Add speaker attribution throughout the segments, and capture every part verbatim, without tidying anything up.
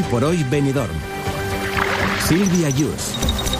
Speaker 1: por hoy Benidorm. Silvia Yus.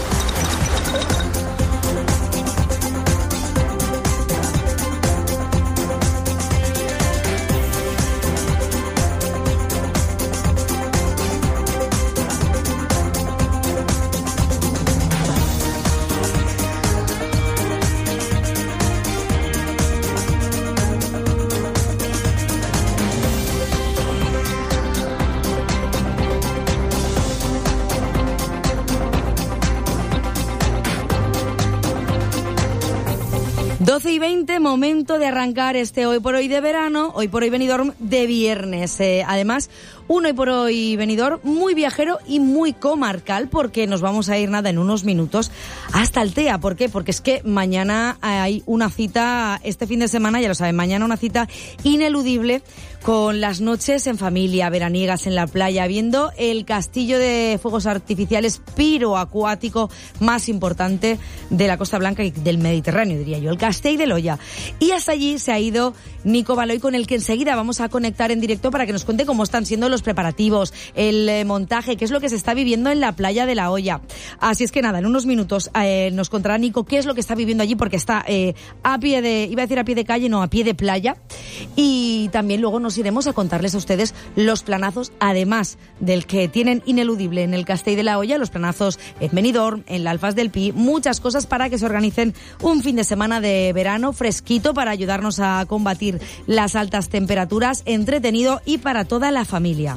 Speaker 2: doce y veinte, momento de arrancar este Hoy por Hoy de verano, Hoy por Hoy Benidorm de viernes. Eh, además, un Hoy por Hoy Benidorm muy viajero y muy comarcal, porque nos vamos a ir nada en unos minutos hasta Altea. ¿Por qué? Porque es que mañana hay una cita, este fin de semana, ya lo saben, mañana una cita ineludible con las noches en familia, veraniegas en la playa, viendo el castillo de fuegos artificiales piroacuático más importante de la Costa Blanca y del Mediterráneo, diría yo, el Castell de Loya. Y hasta allí se ha ido Nico Baloy, con el que enseguida vamos a conectar en directo para que nos cuente cómo están siendo los preparativos, el eh, montaje, qué es lo que se está viviendo en la playa de La Hoya. Así es que nada, en unos minutos eh, nos contará Nico qué es lo que está viviendo allí, porque está eh, a pie de, iba a decir a pie de calle, no, a pie de playa. Y también luego nos iremos a contarles a ustedes los planazos, además del que tienen ineludible en el Castell de La Hoya, los planazos en Benidorm, en la Alfaz del Pi, muchas cosas para que se organicen un fin de semana de verano fresquito para ayudarnos a combatir las altas temperaturas, entretenido y para toda la familia.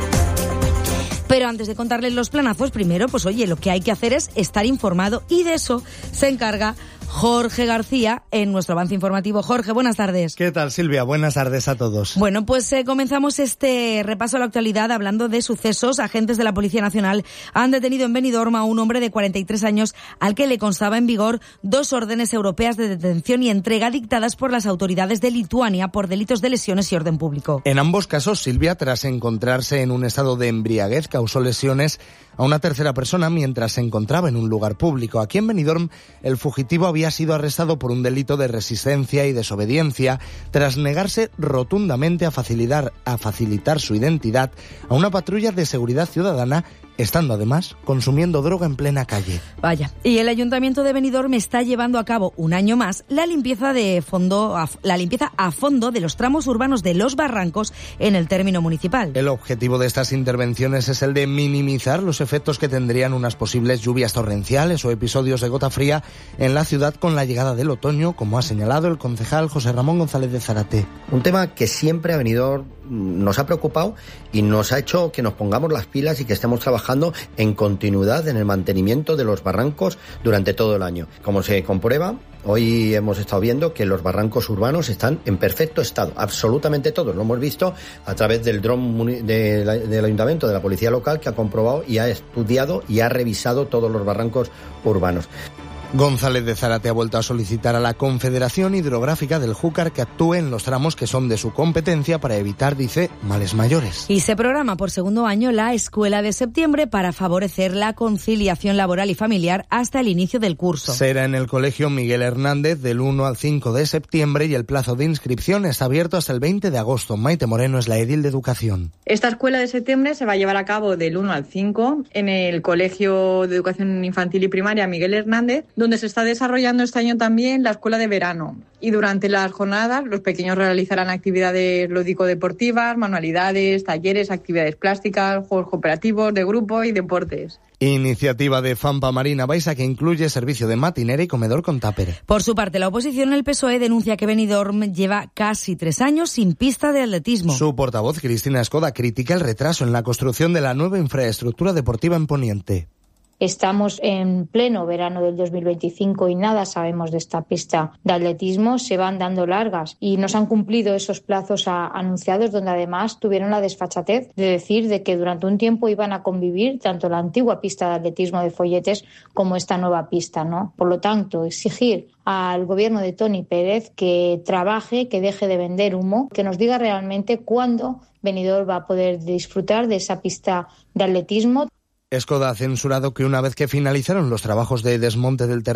Speaker 2: Pero antes de contarles los planazos, primero, pues oye, lo que hay que hacer es estar informado, y de eso se encarga Jorge García en nuestro avance informativo. Jorge, buenas tardes.
Speaker 3: ¿Qué tal, Silvia? Buenas tardes a todos.
Speaker 2: Bueno, pues eh, comenzamos este repaso a la actualidad hablando de sucesos. Agentes de la Policía Nacional han detenido en Benidorm a un hombre de cuarenta y tres años al que le constaba en vigor dos órdenes europeas de detención y entrega dictadas por las autoridades de Lituania por delitos de lesiones y orden público.
Speaker 3: En ambos casos, Silvia, tras encontrarse en un estado de embriaguez, causó lesiones a una tercera persona mientras se encontraba en un lugar público. Aquí en Benidorm, el fugitivo había sido arrestado por un delito de resistencia y desobediencia tras negarse rotundamente a facilitar, a facilitar su identidad a una patrulla de seguridad ciudadana, estando además consumiendo droga en plena calle.
Speaker 2: Vaya, y el Ayuntamiento de Benidorm está llevando a cabo un año más la limpieza de fondo, la limpieza a fondo de los tramos urbanos de los barrancos en el término municipal.
Speaker 3: El objetivo de estas intervenciones es el de minimizar los efectos que tendrían unas posibles lluvias torrenciales o episodios de gota fría en la ciudad con la llegada del otoño, como ha señalado el concejal José Ramón González de Zárate.
Speaker 4: Un tema que siempre a Benidorm nos ha preocupado y nos ha hecho que nos pongamos las pilas y que estemos trabajando en continuidad en el mantenimiento de los barrancos durante todo el año. Como se comprueba, hoy hemos estado viendo que los barrancos urbanos están en perfecto estado, absolutamente todos. Lo hemos visto a través del dron del ayuntamiento, de la policía local, que ha comprobado y ha estudiado y ha revisado todos los barrancos urbanos.
Speaker 3: González de Zárate ha vuelto a solicitar a la Confederación Hidrográfica del Júcar que actúe en los tramos que son de su competencia para evitar, dice, males mayores.
Speaker 2: Y se programa por segundo año la Escuela de Septiembre para favorecer la conciliación laboral y familiar hasta el inicio del curso.
Speaker 3: Será en el Colegio Miguel Hernández del uno al cinco de septiembre y el plazo de inscripción está abierto hasta el veinte de agosto. Maite Moreno es la edil de Educación.
Speaker 5: Esta Escuela de Septiembre se va a llevar a cabo del uno al cinco en el Colegio de Educación Infantil y Primaria Miguel Hernández, donde se está desarrollando este año también la escuela de verano. Y durante las jornadas los pequeños realizarán actividades lúdico-deportivas, manualidades, talleres, actividades plásticas, juegos cooperativos, de grupo y deportes.
Speaker 3: Iniciativa de Fampa Marina Baixa que incluye servicio de matinera y comedor con tupper.
Speaker 2: Por su parte, la oposición, el P S O E, denuncia que Benidorm lleva casi tres años sin pista de atletismo.
Speaker 3: Su portavoz, Cristina Escoda, critica el retraso en la construcción de la nueva infraestructura deportiva en Poniente.
Speaker 6: Estamos en pleno verano del dos mil veinticinco y nada sabemos de esta pista de atletismo. Se van dando largas y no se han cumplido esos plazos a, anunciados, donde además tuvieron la desfachatez de decir de que durante un tiempo iban a convivir tanto la antigua pista de atletismo de Folletes como esta nueva pista, ¿no? Por lo tanto, exigir al gobierno de Toni Pérez que trabaje, que deje de vender humo, que nos diga realmente cuándo Benidorm va a poder disfrutar de esa pista de atletismo.
Speaker 3: Escoda ha censurado que una vez que finalizaron los trabajos de desmonte del terreno